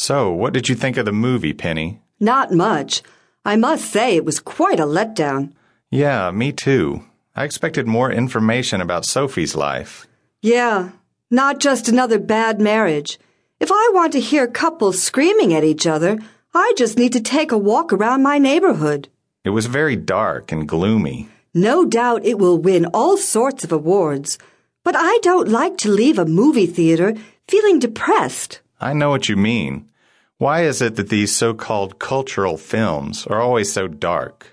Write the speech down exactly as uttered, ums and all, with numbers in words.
So, what did you think of the movie, Penny? Not much. I must say it was quite a letdown. Yeah, me too. I expected more information about Sophie's life. Yeah, not just another bad marriage. If I want to hear couples screaming at each other, I just need to take a walk around my neighborhood. It was very dark and gloomy. No doubt it will win all sorts of awards, but I don't like to leave a movie theater feeling depressed. I know what you mean. Why is it that these so-called cultural films are always so dark?